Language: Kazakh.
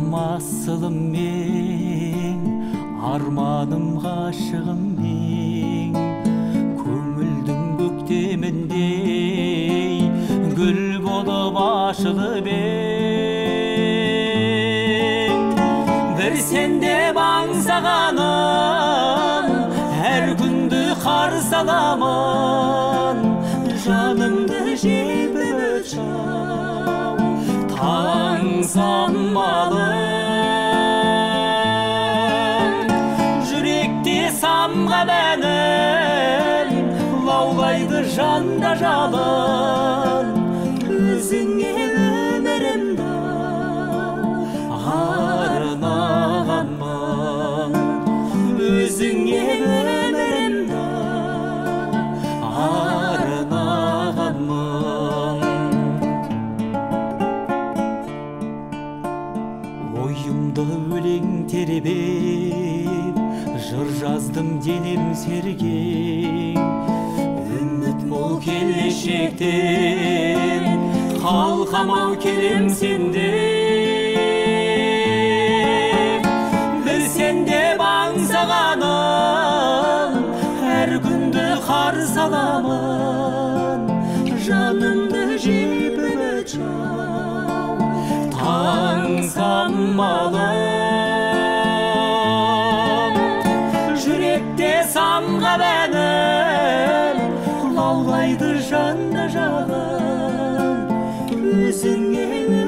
асылым мен, арманым ғашығым мен, көңілдің көктеміндей гүл болып ашылып ең. Бір сенде аңсағаным, әр күнді қарсы аламын, жанымды жебіп өтшау таң самалы. Жүректе самғап әнім, лаулайды жанда жалын, өзіңе өмірімді арнағанмын, өзіңе өмірімді арнағанмын. Ойымда өлең тербеп, жыр жаздым денем серген, үміт мол келешектен қалқамау келем сенде. Бір сенде аңсағаным, әр күнді қарсы аламын, жанымды жебіп өтшау таң самалы. Жүректе самғап әнім, лаулайды жанда жалын, өзіңе